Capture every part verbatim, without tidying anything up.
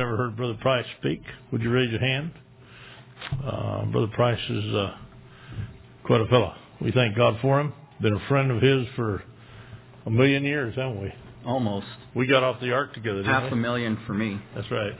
Never heard Brother Price speak? Would you raise your hand? Uh, Brother Price is uh, quite a fellow. We thank God for him. Been a friend of his for a million years, haven't we? Almost. We got off the ark together, didn't Half we? a million for me. That's right.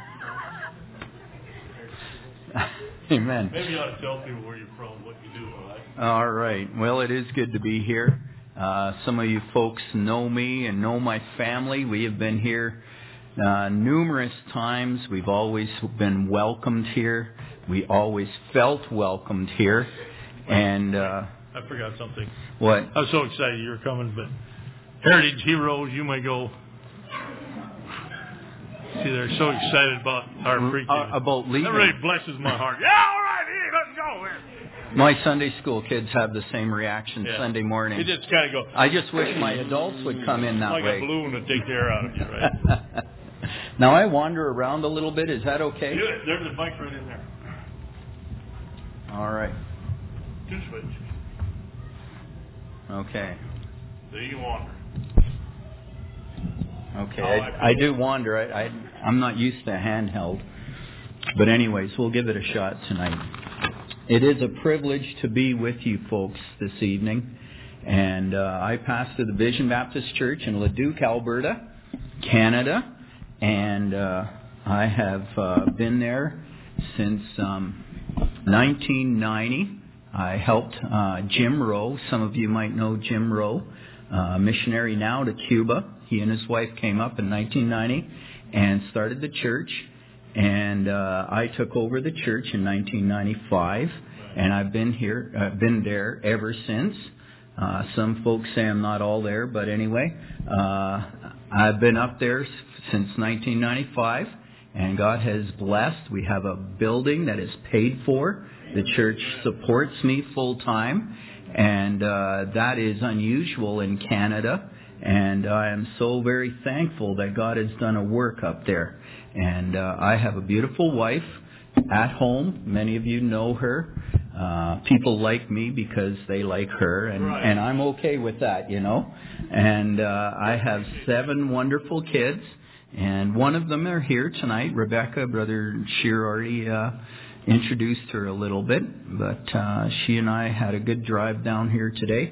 Amen. Maybe you ought to tell people where you're from, what you do, all right? All right. Well, it is good to be here. Uh, some of you folks know me and know my family. We have been here uh, numerous times. We've always been welcomed here. We always felt welcomed here. And uh, I forgot something. What? I was so excited you were coming, but Heritage Heroes, you may go. See, they're so excited about our preaching. Uh, about leaving. That really blesses my heart. Yeah, all right, hey, let's go. Here. My Sunday school kids have the same reaction Yeah. Sunday morning. You just kind of go. I just wish my adults would come in that like way. Like a balloon to take the air out of you, right? Now I wander around a little bit. Is that okay? Do it. There's a bike right in there. All right. Two switch. Okay. There you wander. Okay. I, I do wander. I, I, I'm not used to handheld. But anyways, we'll give it a shot tonight. It is a privilege to be with you folks this evening. And uh, I pastor the Vision Baptist Church in Leduc, Alberta, Canada. And uh, I have uh, been there since um, nineteen ninety. I helped uh, Jim Rowe. Some of you might know Jim Rowe, uh, missionary now to Cuba. He and his wife came up in nineteen ninety and started the church. And uh, I took over the church in nineteen ninety-five, and I've been here, uh, been there ever since. Uh, some folks say I'm not all there, but anyway, uh, I've been up there since nineteen ninety-five, and God has blessed. We have a building that is paid for. The church supports me full time, and uh, that is unusual in Canada. And I am so very thankful that God has done a work up there. And uh, I have a beautiful wife at home. Many of you know her. Uh, people like me because they like her, and, right. and I'm okay with that, you know. And uh, I have seven wonderful kids, and one of them are here tonight. Rebecca, Brother Shear already uh, introduced her a little bit, but uh, she and I had a good drive down here today.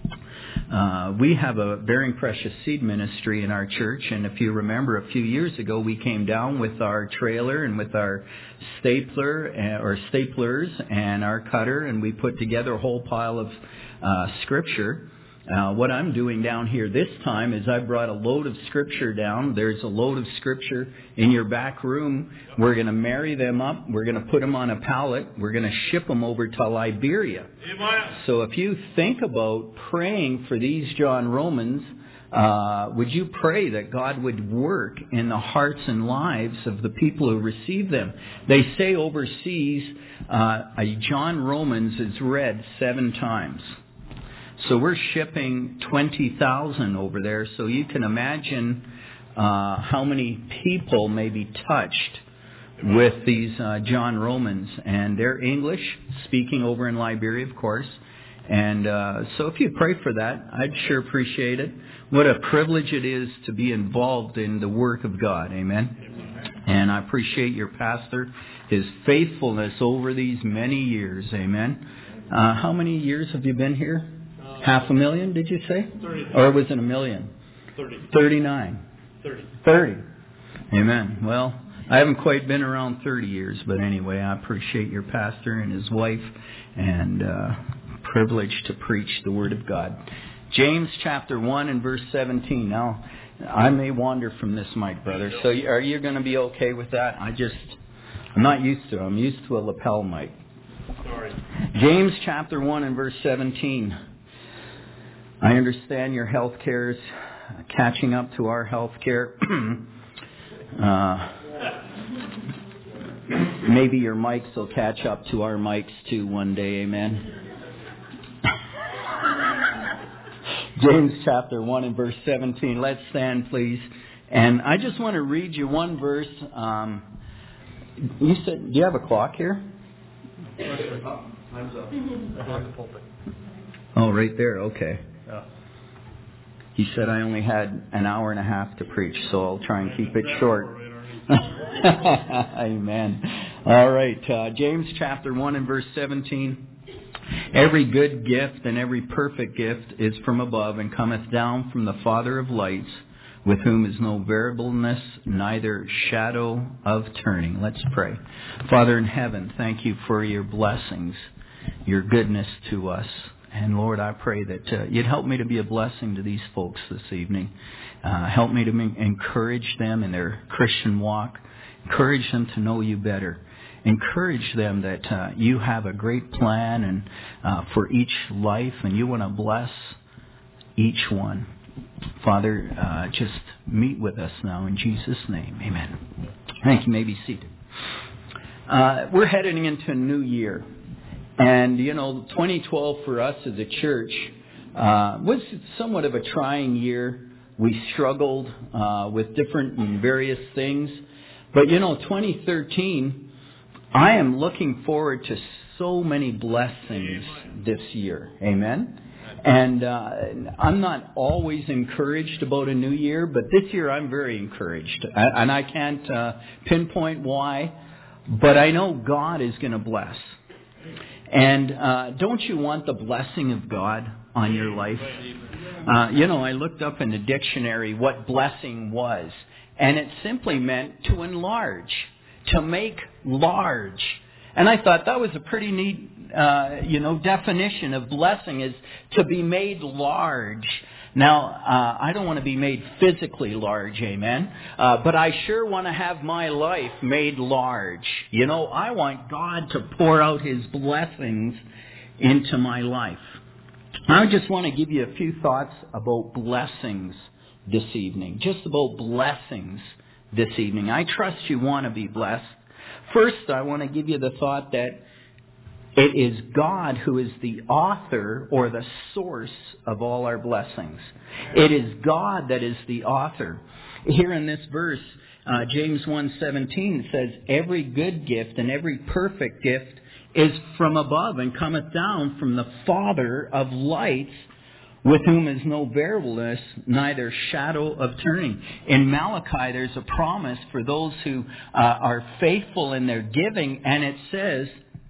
Uh, we have a Bearing Precious Seed ministry in our church, and if you remember, a few years ago we came down with our trailer and with our stapler uh, or staplers and our cutter, and we put together a whole pile of uh, scripture. Uh, what I'm doing down here this time is I brought a load of scripture down. There's a load of scripture in your back room. We're going to marry them up. We're going to put them on a pallet. We're going to ship them over to Liberia. So if you think about praying for these John Romans, uh, would you pray that God would work in the hearts and lives of the people who receive them? They say overseas, uh, a John Romans is read seven times. So we're shipping twenty thousand over there. So you can imagine uh, how many people may be touched with these uh, John Romans. And they're English, speaking over in Liberia, of course. And uh, so if you pray for that, I'd sure appreciate it. What a privilege it is to be involved in the work of God. Amen. And I appreciate your pastor, his faithfulness over these many years. Amen. Uh, how many years have you been here? Half a million, did you say? thirty. Or was it a million? Thirty. Thirty-nine. Thirty. Thirty. Amen. Well, I haven't quite been around thirty years, but anyway, I appreciate your pastor and his wife, and uh, privileged to preach the Word of God. James chapter one and verse seventeen. Now, I may wander from this mic, brother, so are you going to be okay with that? I just, I'm not used to it. I'm used to a lapel mic. Sorry. James chapter one and verse seventeen. I understand your health care is catching up to our health care. uh, maybe your mics will catch up to our mics too one day. Amen. James chapter one and verse seventeen. Let's stand, please. And I just want to read you one verse. Um, you said, do you have a clock here? Time's up. Oh, right there. Okay. Yeah. He said I only had an hour and a half to preach, so I'll try and keep it short. Amen. All right. Uh, James chapter one and verse seventeen. Every good gift and every perfect gift is from above and cometh down from the Father of lights, with whom is no variableness, neither shadow of turning. Let's pray. Father in heaven, thank you for your blessings, your goodness to us. And Lord, I pray that uh, you'd help me to be a blessing to these folks this evening. Uh, help me to encourage them in their Christian walk. Encourage them to know you better. Encourage them that uh, you have a great plan and uh, for each life, and you want to bless each one. Father, uh, just meet with us now in Jesus' name. Amen. Thank you. You may be seated. Uh, we're heading into a new year. And, you know, twenty twelve for us as a church uh, was somewhat of a trying year. We struggled uh, with different and various things. But, you know, twenty thirteen, I am looking forward to so many blessings this year. Amen? And uh, I'm not always encouraged about a new year, but this year I'm very encouraged. And I can't uh, pinpoint why, but I know God is going to bless. And uh, don't you want the blessing of God on your life? Uh, you know, I looked up in the dictionary what blessing was, and it simply meant to enlarge, to make large. And I thought that was a pretty neat, uh, you know, definition of blessing, is to be made large. Now, uh, I don't want to be made physically large, amen, uh, but I sure want to have my life made large. You know, I want God to pour out His blessings into my life. I just want to give you a few thoughts about blessings this evening, just about blessings this evening. I trust you want to be blessed. First, I want to give you the thought that it is God who is the author or the source of all our blessings. It is God that is the author. Here in this verse, uh, James one seventeen says, every good gift and every perfect gift is from above and cometh down from the Father of lights, with whom is no variableness, neither shadow of turning. In Malachi, there's a promise for those who uh, are faithful in their giving, and it says,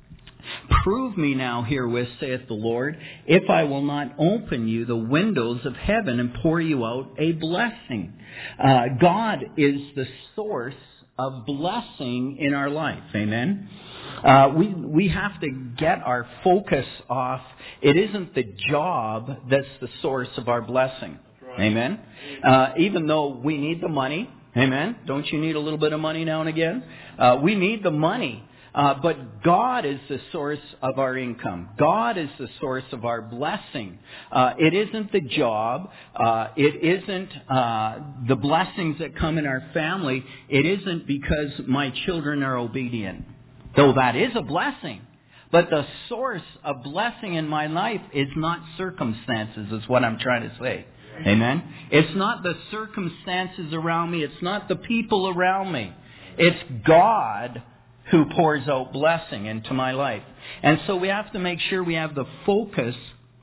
prove me now herewith, saith the Lord, if I will not open you the windows of heaven and pour you out a blessing. Uh, God is the source of blessing in our life. Amen. Uh, we we have to get our focus off. It isn't the job that's the source of our blessing. Right. Amen. Uh, even though we need the money. Amen. Don't you need a little bit of money now and again? Uh, we need the money. Uh, but God is the source of our income. God is the source of our blessing. Uh, it isn't the job. Uh, it isn't uh, the blessings that come in our family. It isn't because my children are obedient. Though that is a blessing. But the source of blessing in my life is not circumstances, is what I'm trying to say. Amen? It's not the circumstances around me. It's not the people around me. It's God who pours out blessing into my life. And so we have to make sure we have the focus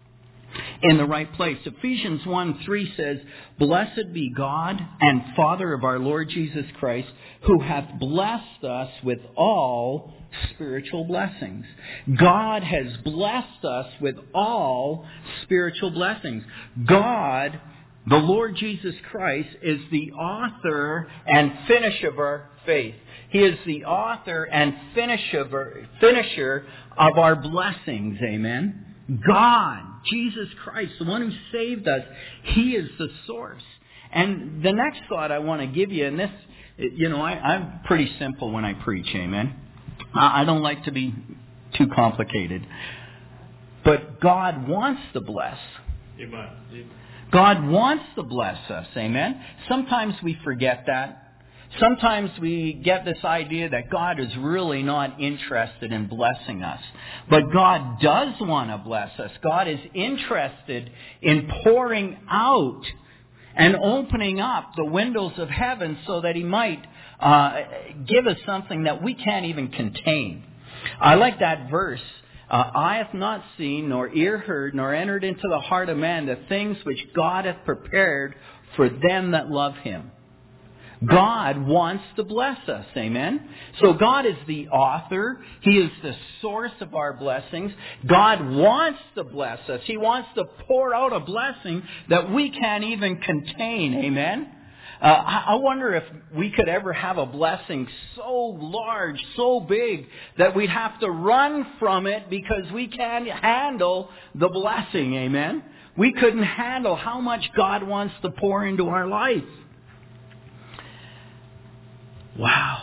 in the right place. Ephesians one three says, blessed be God and Father of our Lord Jesus Christ, who hath blessed us with all spiritual blessings. God has blessed us with all spiritual blessings. God, the Lord Jesus Christ, is the author and finisher of our faith. He is the author and finisher, finisher of our blessings. Amen. God, Jesus Christ, the one who saved us, He is the source. And the next thought I want to give you, and this, you know, I, I'm pretty simple when I preach, amen. I don't like to be too complicated. But God wants to bless. Amen. God wants to bless us, amen. Sometimes we forget that. Sometimes we get this idea that God is really not interested in blessing us. But God does want to bless us. God is interested in pouring out and opening up the windows of heaven so that He might uh, give us something that we can't even contain. I like that verse. Uh, eye hath not seen, nor ear heard, nor entered into the heart of man the things which God hath prepared for them that love Him. God wants to bless us. Amen? So God is the author. He is the source of our blessings. God wants to bless us. He wants to pour out a blessing that we can't even contain. Amen? Uh, I wonder if we could ever have a blessing so large, so big, that we'd have to run from it because we can't handle the blessing. Amen? We couldn't handle how much God wants to pour into our life. Wow.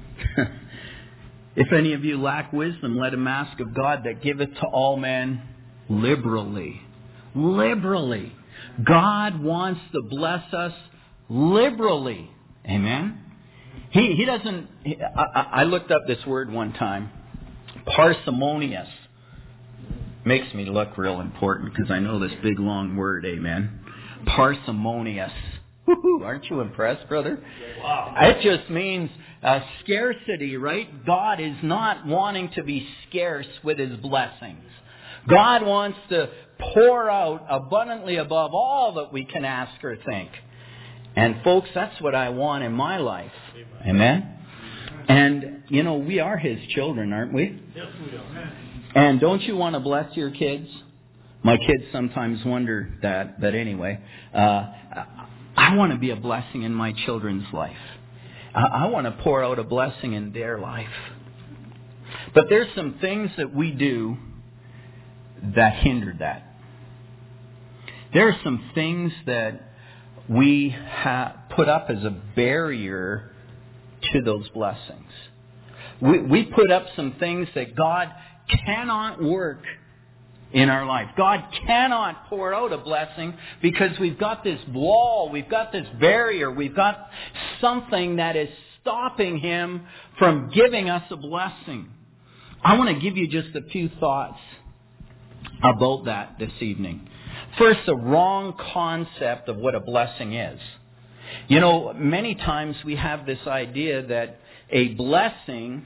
If any of you lack wisdom, let him ask of God that giveth to all men liberally. Liberally. God wants to bless us liberally. Amen? He, he doesn't... He, I, I looked up this word one time. Parsimonious. Makes me look real important because I know this big long word. Amen? Parsimonious. Woo-hoo, aren't you impressed, brother? Wow. It just means uh, scarcity, right? God is not wanting to be scarce with His blessings. God wants to pour out abundantly above all that we can ask or think. And folks, that's what I want in my life. Amen? And, you know, we are His children, aren't we? Yes, we are. And don't you want to bless your kids? My kids sometimes wonder that, but anyway, uh, I want to be a blessing in my children's life. I want to pour out a blessing in their life. But there's some things that we do that hinder that. There are some things that we have put up as a barrier to those blessings. We, we put up some things that God cannot work in our life. God cannot pour out a blessing because we've got this wall, we've got this barrier, we've got something that is stopping Him from giving us a blessing. I want to give you just a few thoughts about that this evening. First, the wrong concept of what a blessing is. You know, many times we have this idea that a blessing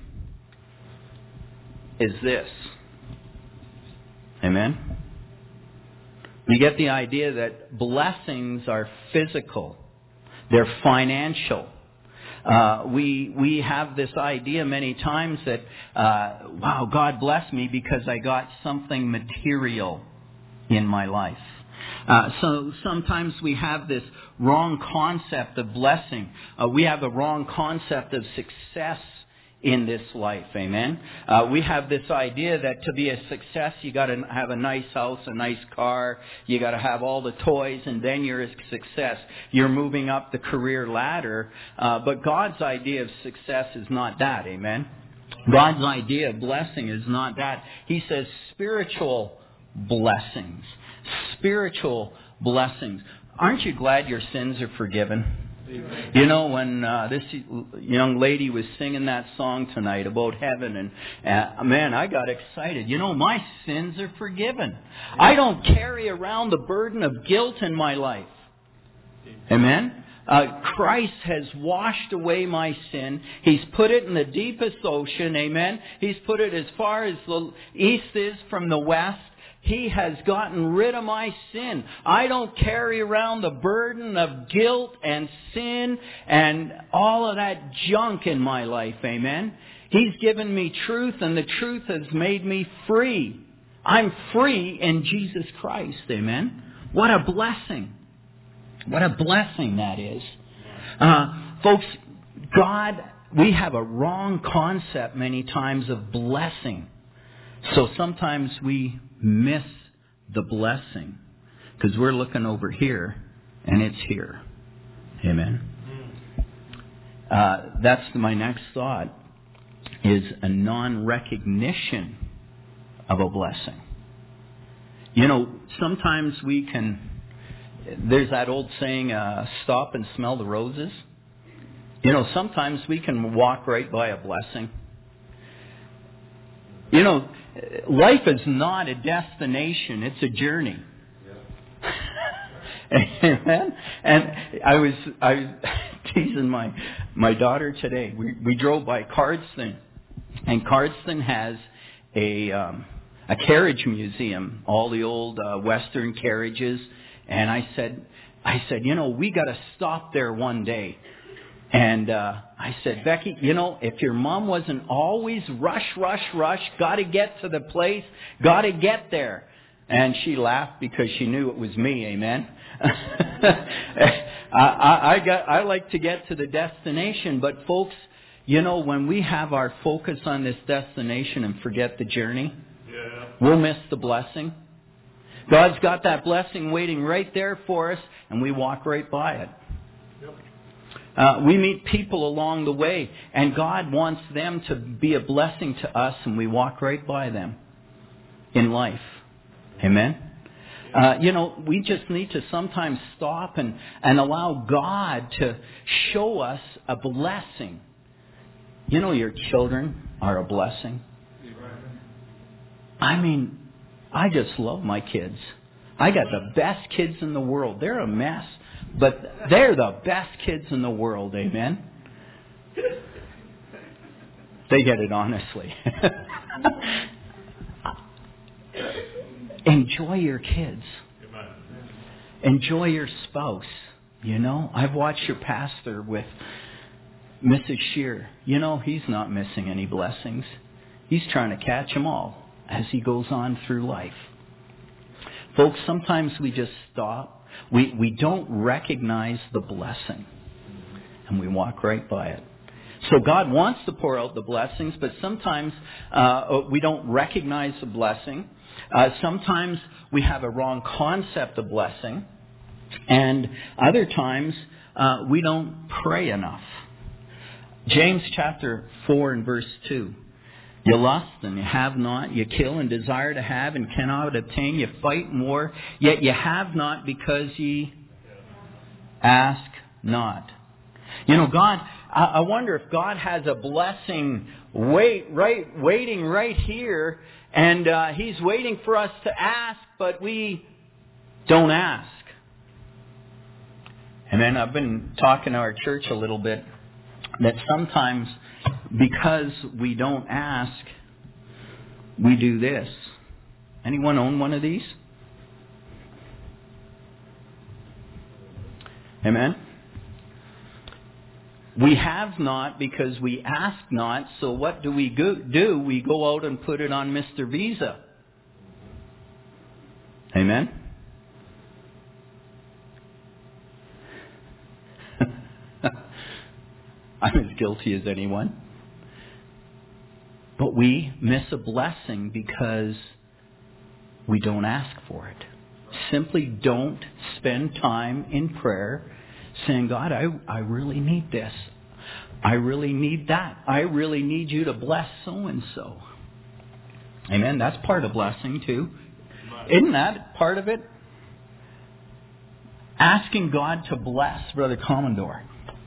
is this. Amen? We get the idea that blessings are physical. They're financial. Uh, we we have this idea many times that, uh, wow, God bless me because I got something material in my life. Uh, so sometimes we have this wrong concept of blessing. Uh, we have a wrong concept of success in this life. Amen. Uh, we have this idea that to be a success, you got to have a nice house, a nice car. You got to have all the toys, and then you're a success. You're moving up the career ladder. Uh, but God's idea of success is not that. Amen. God's idea of blessing is not that. He says spiritual blessings. Spiritual blessings. Aren't you glad your sins are forgiven? You know, when uh, this young lady was singing that song tonight about heaven, and uh, man, I got excited. You know, my sins are forgiven. I don't carry around the burden of guilt in my life. Amen? Uh, Christ has washed away my sin. He's put it in the deepest ocean. Amen? He's put it as far as the east is from the west. He has gotten rid of my sin. I don't carry around the burden of guilt and sin and all of that junk in my life. Amen. He's given me truth, and the truth has made me free. I'm free in Jesus Christ. Amen. What a blessing. What a blessing that is. Uh, folks, God, we have a wrong concept many times of blessing. So sometimes we miss the blessing because we're looking over here and it's here. Amen. Uh, that's my next thought, is a non-recognition of a blessing. You know, sometimes we can, there's that old saying, uh, stop and smell the roses. You know, sometimes we can walk right by a blessing. You know, life is not a destination, it's a journey. Amen. And I was I was teasing my my daughter today. We we drove by Cardston, and Cardston has a um, a carriage museum, all the old uh, Western carriages. And I said I said, you know, we got to stop there one day. And uh, I said, Becky, you know, if your mom wasn't always rush, rush, rush, got to get to the place, got to get there. And she laughed because she knew it was me, amen. I, I, I, got, I like to get to the destination, but folks, you know, when we have our focus on this destination and forget the journey, yeah. we'll miss the blessing. God's got that blessing waiting right there for us, and we walk right by it. Yep. Uh, we meet people along the way, and God wants them to be a blessing to us, and we walk right by them in life. Amen? Uh, you know, we just need to sometimes stop and, and allow God to show us a blessing. You know, your children are a blessing. I mean, I just love my kids. I got the best kids in the world. They're a mess, but they're the best kids in the world. Amen? They get it honestly. Enjoy your kids. Enjoy your spouse. You know, I've watched your pastor with Missus Shear. You know, he's not missing any blessings. He's trying to catch them all as he goes on through life. Folks, sometimes we just stop. We, we don't recognize the blessing. And we walk right by it. So God wants to pour out the blessings, but sometimes uh, we don't recognize the blessing. Uh, sometimes we have a wrong concept of blessing. And other times uh, we don't pray enough. James chapter four and verse two. You lust and you have not. You kill and desire to have and cannot obtain. You fight and war. Yet you have not because ye ask not. You know, God, I wonder if God has a blessing wait, right, waiting right here. And uh, He's waiting for us to ask, but we don't ask. And then I've been talking to our church a little bit that sometimes because we don't ask, we do this. Anyone own one of these? Amen? We have not because we ask not, so what do we go, do? We go out and put it on Mister Visa. Amen? I'm as guilty as anyone. But we miss a blessing because we don't ask for it. Simply don't spend time in prayer saying, God, I, I really need this. I really need that. I really need you to bless so-and-so. Amen. That's part of blessing too. Isn't that part of it? Asking God to bless Brother Commodore.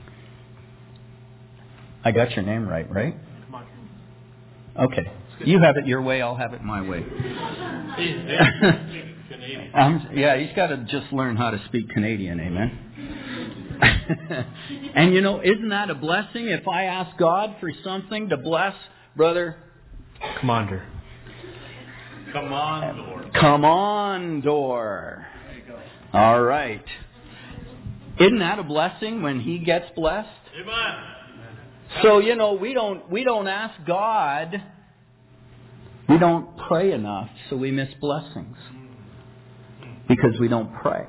I got your name right, right? Okay. You have it your way, I'll have it my way. um, yeah, he's got to just learn how to speak Canadian, amen? And you know, isn't that a blessing if I ask God for something to bless Brother Commander? Come on, door. Come on, door. All right. Isn't that a blessing when he gets blessed? Amen. So, you know, we don't we don't ask God. We don't pray enough, so we miss blessings. Because we don't pray.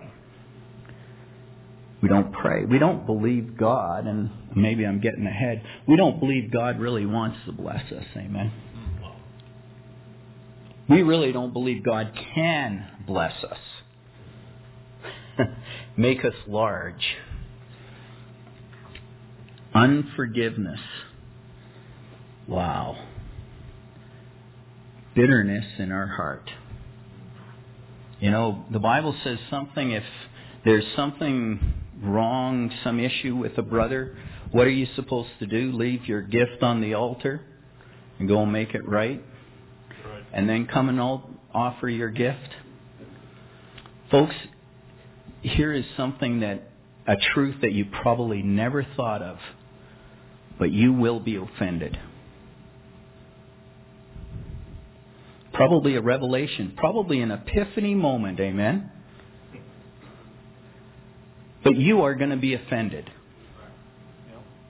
We don't pray. We don't believe God, and maybe I'm getting ahead. We don't believe God really wants to bless us. Amen. We really don't believe God can bless us. Make us large. Unforgiveness. Wow. Bitterness in our heart. You know, the Bible says something, if there's something wrong, some issue with a brother, what are you supposed to do? Leave your gift on the altar and go and make it right? Right. And then come and offer your gift? Folks, here is something that, a truth that you probably never thought of, but you will be offended. Probably a revelation, probably an epiphany moment, amen? But you are going to be offended.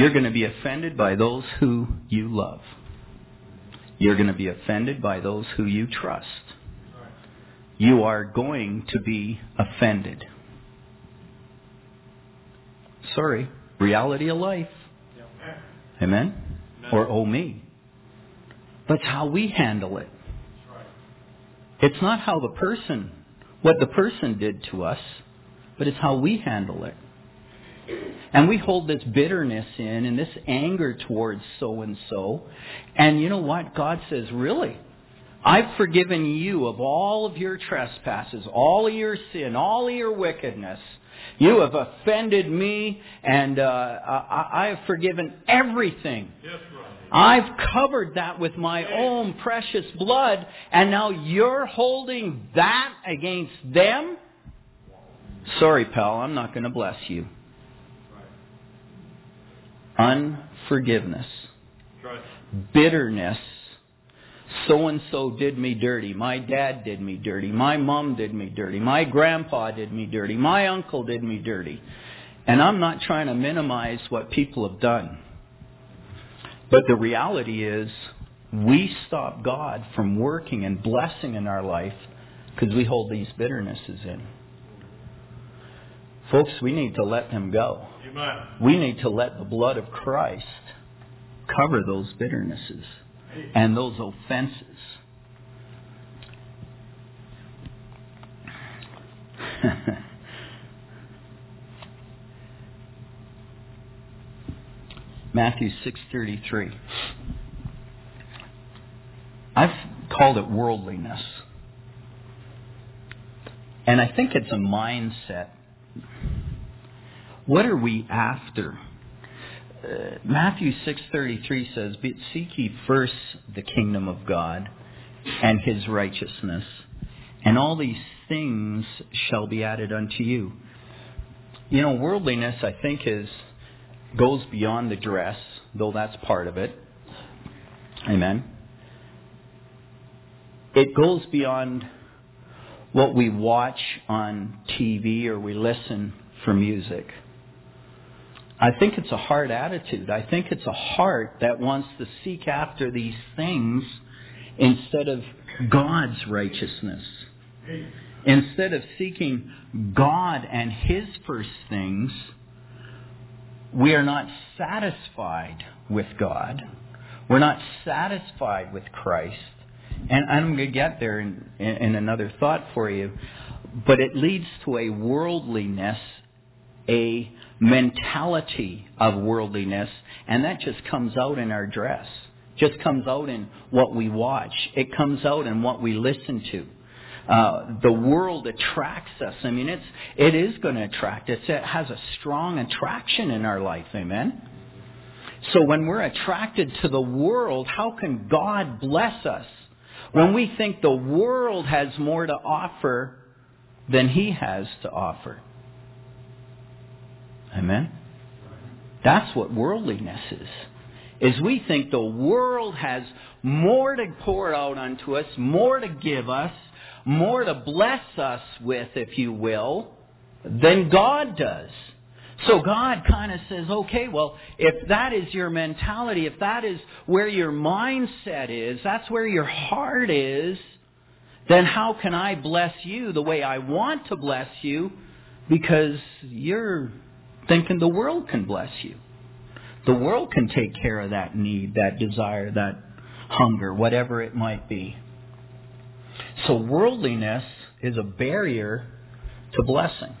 You're going to be offended by those who you love. You're going to be offended by those who you trust. You are going to be offended. Sorry, reality of life. Amen? Or oh me. But it's how we handle it. It's not how the person, what the person did to us, but it's how we handle it. And we hold this bitterness in and this anger towards so-and-so. And you know what? God says, really? I've forgiven you of all of your trespasses, all of your sin, all of your wickedness. You have offended me, and uh, I, I have forgiven everything. Yes, right. I've covered that with my own precious blood, and now you're holding that against them? Sorry, pal, I'm not going to bless you. Unforgiveness. Right. Bitterness. So-and-so did me dirty. My dad did me dirty. My mom did me dirty. My grandpa did me dirty. My uncle did me dirty. And I'm not trying to minimize what people have done. But the reality is, we stop God from working and blessing in our life because we hold these bitternesses in. Folks, we need to let them go. Amen. We need to let the blood of Christ cover those bitternesses and those offenses. Matthew six thirty-three. I've called it worldliness. And I think it's a mindset. What are we after? Uh, Matthew six thirty-three says, "Seek ye first the kingdom of God and His righteousness, and all these things shall be added unto you." You know, worldliness, I think, is goes beyond the dress, though that's part of it. Amen. It goes beyond what we watch on T V or we listen for music. I think it's a heart attitude. I think it's a heart that wants to seek after these things instead of God's righteousness. Instead of seeking God and His first things, we are not satisfied with God. We're not satisfied with Christ. And I'm going to get there in, in, in another thought for you. But it leads to a worldliness, a mentality of worldliness, and that just comes out in our dress. Just comes out in what we watch. It comes out in what we listen to. Uh, the world attracts us. I mean, it's it is going to attract us. It has a strong attraction in our life. Amen. So when we're attracted to the world, how can God bless us? When we think the world has more to offer than He has to offer. Amen? That's what worldliness is. Is we think the world has more to pour out unto us, more to give us, more to bless us with, if you will, than God does. So God kind of says, okay, well, if that is your mentality, if that is where your mindset is, that's where your heart is, then how can I bless you the way I want to bless you? Because you're thinking the world can bless you. The world can take care of that need, that desire, that hunger, whatever it might be. So worldliness is a barrier to blessing.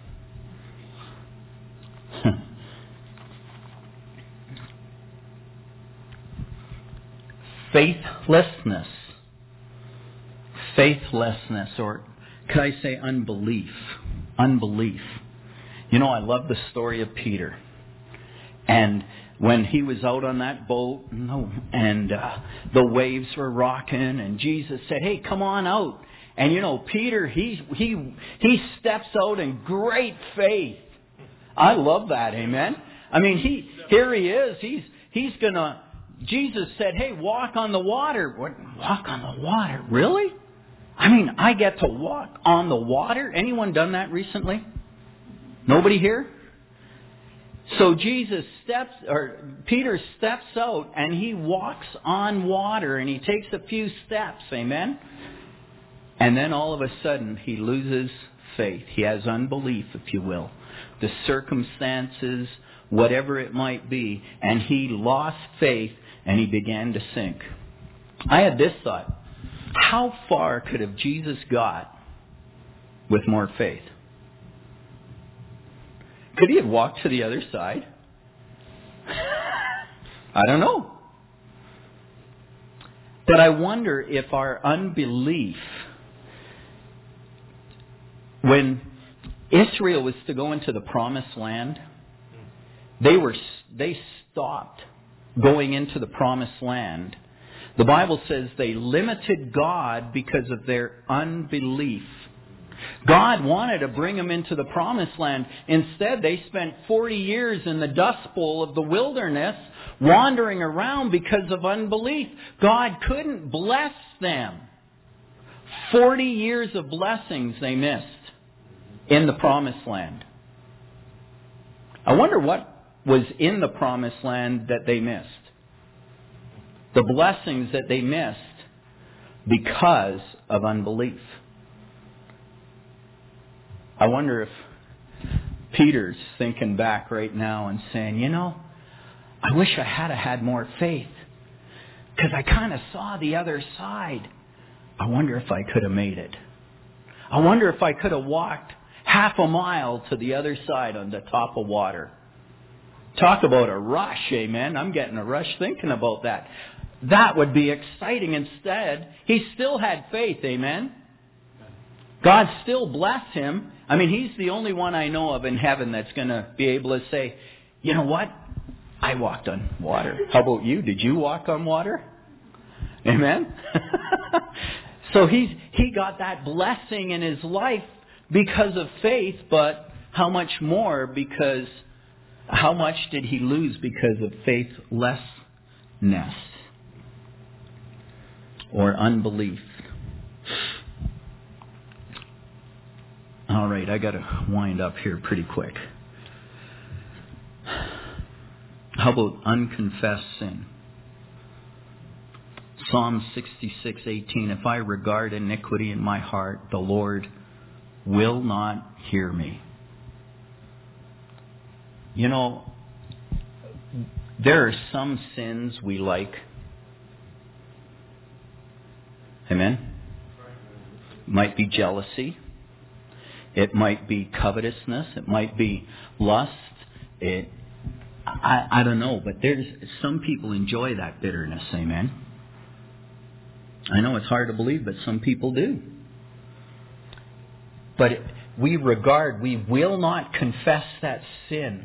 Faithlessness. Faithlessness, or could I say unbelief? Unbelief. You know, I love the story of Peter. And when he was out on that boat, and uh, the waves were rocking, and Jesus said, "Hey, come on out." And you know, Peter, he he he steps out in great faith. I love that, amen. I mean, he here he is. He's he's gonna. Jesus said, "Hey, walk on the water." What? Walk on the water? Really? I mean, I get to walk on the water. Anyone done that recently? Nobody here? So Jesus steps, or Peter steps out and he walks on water and he takes a few steps. Amen? And then all of a sudden he loses faith. He has unbelief, if you will. The circumstances, whatever it might be. And he lost faith and he began to sink. I had this thought. How far could have Jesus got with more faith? Could he have walked to the other side? I don't know. But I wonder if our unbelief, when Israel was to go into the promised land, they were they stopped going into the promised land. The Bible says they limited God because of their unbelief. God wanted to bring them into the promised land. Instead, they spent forty years in the dust bowl of the wilderness, wandering around because of unbelief. God couldn't bless them. Forty years of blessings they missed in the promised land. I wonder what was in the promised land that they missed. The blessings that they missed because of unbelief. I wonder if Peter's thinking back right now and saying, you know, I wish I had had more faith because I kind of saw the other side. I wonder if I could have made it. I wonder if I could have walked half a mile to the other side on the top of water. Talk about a rush, amen. I'm getting a rush thinking about that. That would be exciting. Instead, he still had faith, amen. God still blessed him. I mean, he's the only one I know of in heaven that's going to be able to say, you know what? I walked on water. How about you? Did you walk on water? Amen? So he's, he got that blessing in his life because of faith, but how much more because, how much did he lose because of faithlessness or unbelief? All right, I got to wind up here pretty quick. How about unconfessed sin? Psalm sixty-six eighteen. If I regard iniquity in my heart, the Lord will not hear me. You know, there are some sins we like. Amen? Might be jealousy. It might be covetousness. It might be lust. It, I, I don't know, but there's some people enjoy that bitterness. Amen. I know it's hard to believe, but some people do. But it, we regard, we will not confess that sin.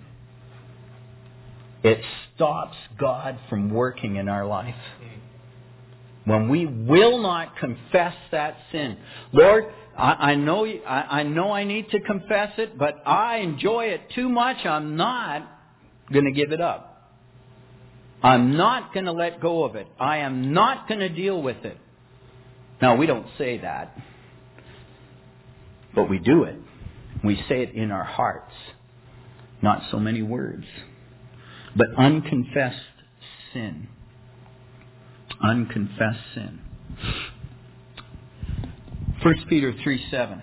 It stops God from working in our life. When we will not confess that sin. Lord, I, I know I, I know I need to confess it, but I enjoy it too much. I'm not going to give it up. I'm not going to let go of it. I am not going to deal with it. Now, we don't say that, but we do it. We say it in our hearts. Not so many words. But unconfessed sin. Unconfessed sin. First Peter three seven.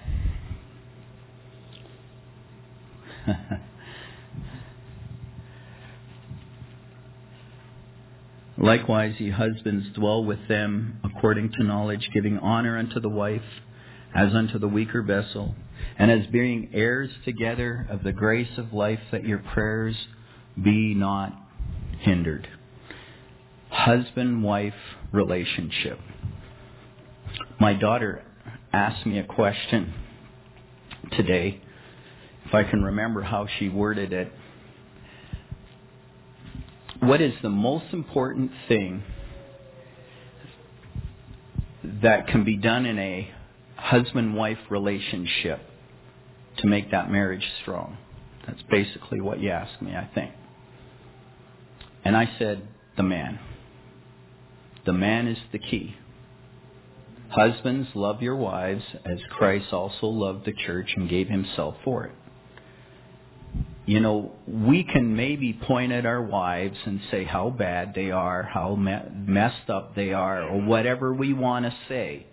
Likewise, ye husbands, dwell with them according to knowledge, giving honor unto the wife as unto the weaker vessel, and as being heirs together of the grace of life, that your prayers be not hindered. Husband-wife relationship. My daughter asked me a question today, if I can remember how she worded it. What is the most important thing that can be done in a husband-wife relationship to make that marriage strong? That's basically what you asked me, I think. And I said, the man. The man is the key. Husbands, love your wives as Christ also loved the church and gave himself for it. you know, we can maybe point at our wives and say how bad they are, how me- messed up they are, or whatever we want to say.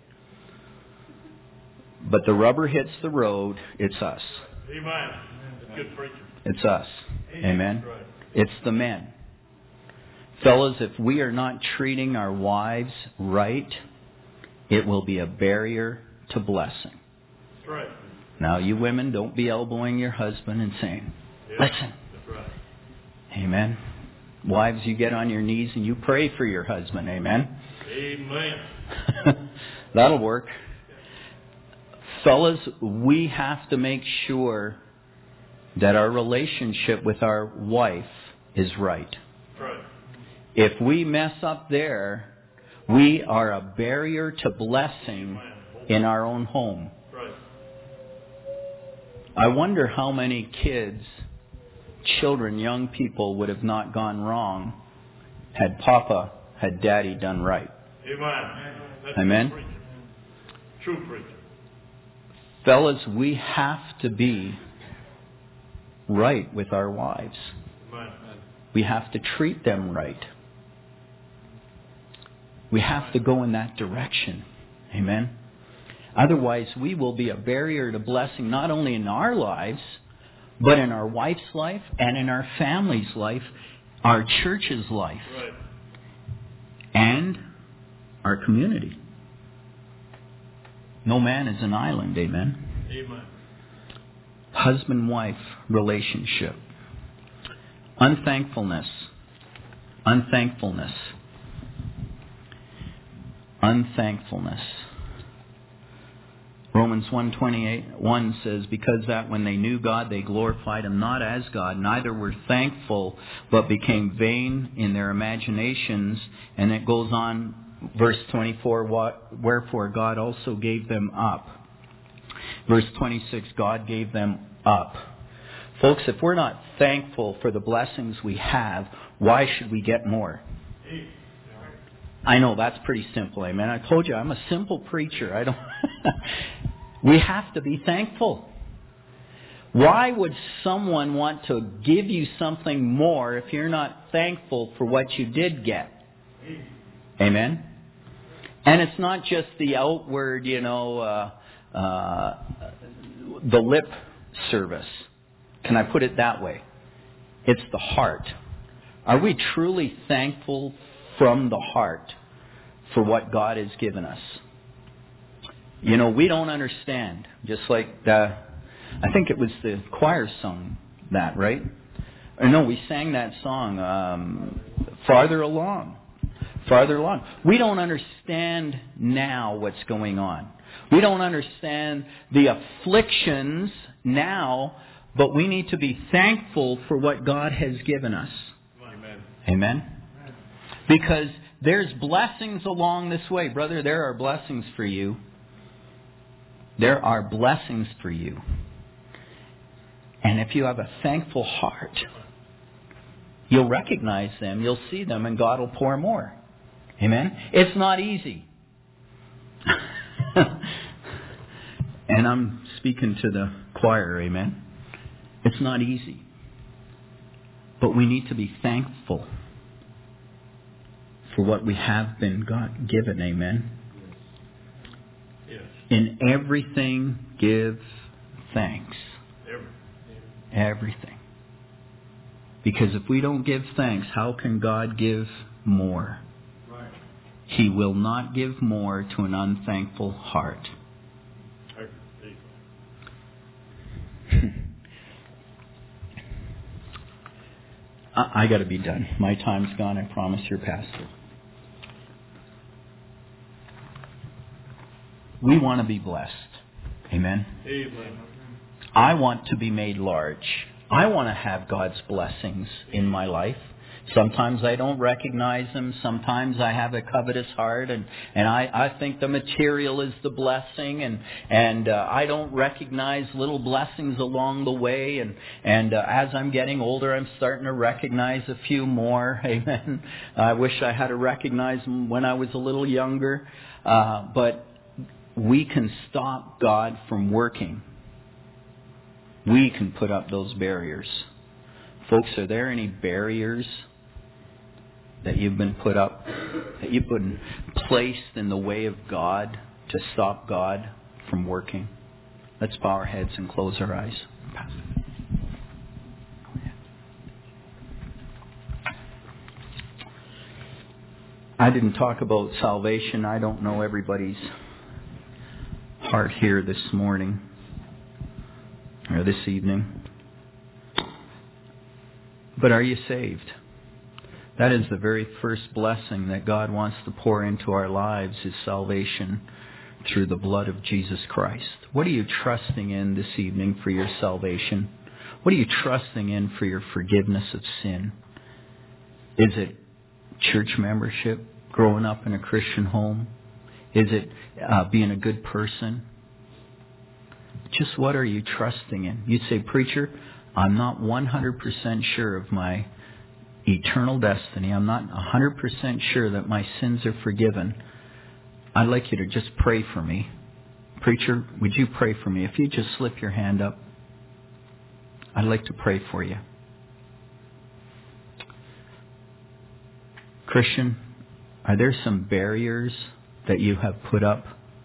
But the rubber hits the road, it's us. Amen. That's good preaching. It's us. Amen. Right. It's the men. Fellas, if we are not treating our wives right, it will be a barrier to blessing. That's right. Now, you women, don't be elbowing your husband and saying, Yeah, listen. That's right. Amen. Wives, you get on your knees and you pray for your husband. Amen. Amen. That'll work. Fellas, we have to make sure that our relationship with our wife is right. That's right. If we mess up there, we are a barrier to blessing in our own home. Right. I wonder how many kids, children, young people would have not gone wrong had Papa, had Daddy done right. Amen. That's Amen. True preaching. True preaching. Fellas, we have to be right with our wives. Amen. We have to treat them right. We have to go in that direction. Amen. Otherwise, we will be a barrier to blessing not only in our lives, but in our wife's life and in our family's life, our church's life, Right. and our community. No man is an island. Amen. Amen. Husband-wife relationship. Unthankfulness. Unthankfulness. Unthankfulness. Romans one twenty-eight one says, because that when they knew God, they glorified Him not as God, neither were thankful, but became vain in their imaginations. And it goes on, verse twenty-four, wherefore God also gave them up. Verse twenty-six, God gave them up. Folks, if we're not thankful for the blessings we have, why should we get more? I know that's pretty simple, amen. I told you I'm a simple preacher. I don't. We have to be thankful. Why would someone want to give you something more if you're not thankful for what you did get? Amen. And it's not just the outward, you know, uh, uh, the lip service. Can I put it that way? It's the heart. Are we truly thankful from the heart for what God has given us? You know, we don't understand. Just like the, I think it was the choir sung that, right? Or no, we sang that song, um, Farther Along. Farther along. We don't understand now what's going on. We don't understand the afflictions now, but we need to be thankful for what God has given us. Amen. Amen? Because there's blessings along this way. Brother, there are blessings for you. There are blessings for you. And if you have a thankful heart, you'll recognize them, you'll see them, and God will pour more. Amen? It's not easy. And I'm speaking to the choir, amen? It's not easy. But we need to be thankful for what we have been God given, amen? Yes. In everything, give thanks. Everything. Everything. Because if we don't give thanks, how can God give more? Right. He will not give more to an unthankful heart. I, I got to be done. My time's gone, I promise your pastor. We want to be blessed. Amen? Amen. I want to be made large. I want to have God's blessings in my life. Sometimes I don't recognize them. Sometimes I have a covetous heart, and, and I, I think the material is the blessing, and and uh, I don't recognize little blessings along the way. And and uh, as I'm getting older, I'm starting to recognize a few more. Amen. I wish I had to recognize them when I was a little younger, uh, but we can stop God from working. We can put up those barriers. Folks, are there any barriers that you've been put up, that you've been placed in the way of God to stop God from working? Let's bow our heads and close our eyes. I didn't talk about salvation. I don't know everybody's heart here this morning or this evening. But are you saved? That is the very first blessing that God wants to pour into our lives, is salvation through the blood of Jesus Christ. What are you trusting in this evening for your salvation? What are you trusting in for your forgiveness of sin? Is it church membership, growing up in a Christian home? Is it uh, being a good person? Just what are you trusting in? You'd say, preacher, I'm not one hundred percent sure of my eternal destiny. I'm not one hundred percent sure that my sins are forgiven. I'd like you to just pray for me. Preacher, would you pray for me? If you just slip your hand up, I'd like to pray for you. Christian, are there some barriers that you have put up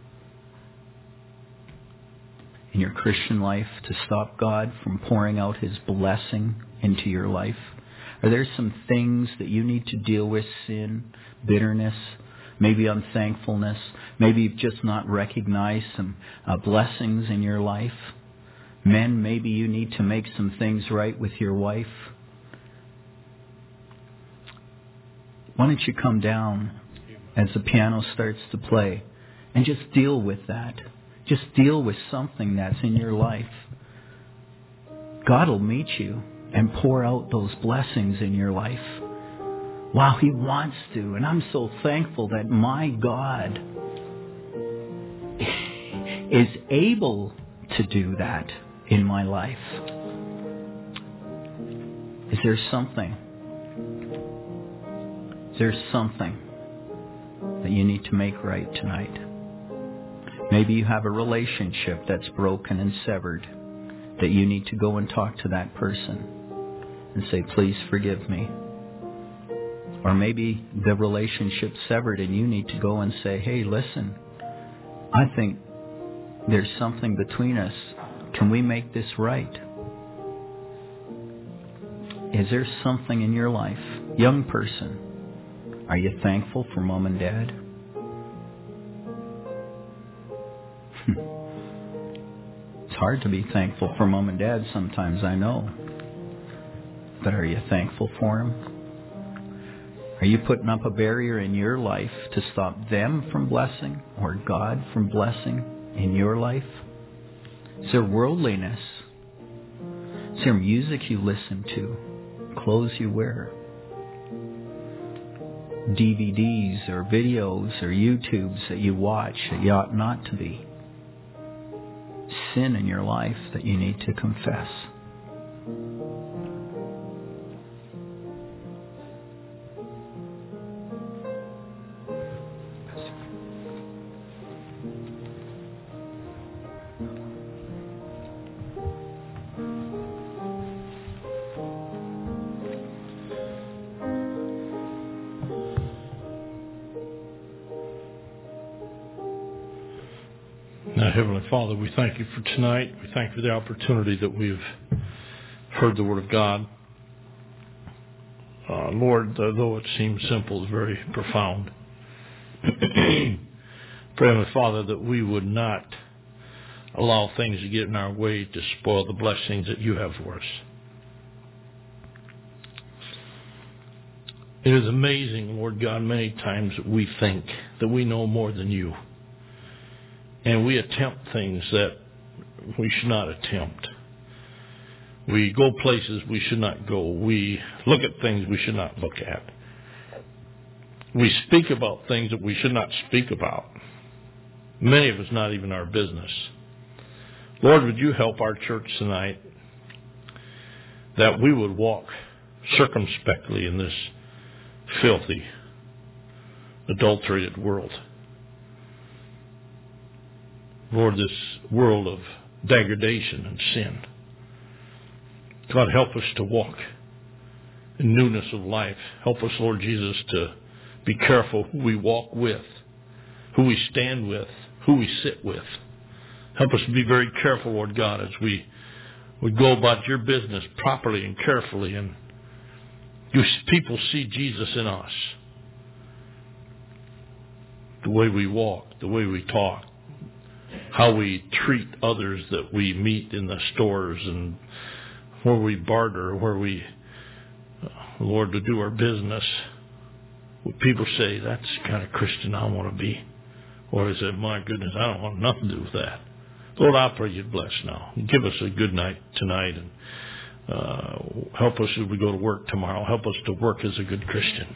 in your Christian life to stop God from pouring out His blessing into your life? Are there some things that you need to deal with? Sin, bitterness, maybe unthankfulness, maybe you've just not recognized some uh, blessings in your life? Men, maybe you need to make some things right with your wife. Why don't you come down as the piano starts to play and just deal with that? Just deal with something that's in your life. God will meet you and pour out those blessings in your life. Wow, He wants to. And I'm so thankful that my God is able to do that in my life. Is there something? Is there something that you need to make right tonight? Maybe you have a relationship that's broken and severed, that you need to go and talk to that person and say, please forgive me. Or maybe the relationship's severed and you need to go and say, hey, listen, I think there's something between us. Can we make this right? Is there something in your life? Young person, are you thankful for mom and dad? It's hard to be thankful for mom and dad sometimes, I know. But are you thankful for them? Are you putting up a barrier in your life to stop them from blessing or God from blessing in your life? Is there worldliness? Is there music you listen to? Clothes you wear? D V Ds or videos or YouTubes that you watch that you ought not to be? Sin in your life that you need to confess? Now, Heavenly Father, we thank you for tonight. We thank you for the opportunity that we've heard the Word of God. Uh, Lord, though it seems simple, it's very profound. Pray, Heavenly Father, that we would not allow things to get in our way to spoil the blessings that you have for us. It is amazing, Lord God, many times that we think that we know more than you. And we attempt things that we should not attempt. We go places we should not go. We look at things we should not look at. We speak about things that we should not speak about. Many of us not even our business. Lord, would you help our church tonight that we would walk circumspectly in this filthy, adulterated world. Lord, this world of degradation and sin. God, help us to walk and newness of life. Help us, Lord Jesus, to be careful who we walk with, who we stand with, who we sit with. Help us to be very careful, Lord God, as we, we go about your business properly and carefully, and you people see Jesus in us. The way we walk, the way we talk, how we treat others that we meet in the stores, and where we barter, where we, uh, Lord, to do our business. What people say, that's the kind of Christian I want to be. Or I say, my goodness, I don't want nothing to do with that. Lord, I pray you'd bless now. Give us a good night tonight, and uh, help us as we go to work tomorrow. Help us to work as a good Christian.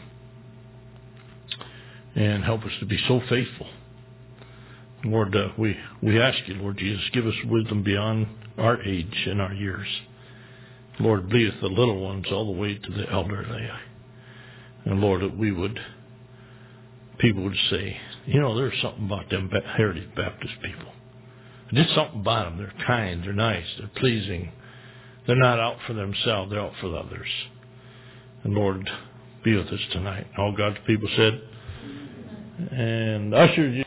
And help us to be so faithful. Lord, uh, we, we ask you, Lord Jesus, give us wisdom beyond our age and our years. Lord, be with the little ones all the way to the elderly. And Lord, that we would, people would say, you know, there's something about them Heritage Baptist people. Just something about them. They're kind, they're nice, they're pleasing. They're not out for themselves, they're out for the others. And Lord, be with us tonight. All God's people said, and ushers,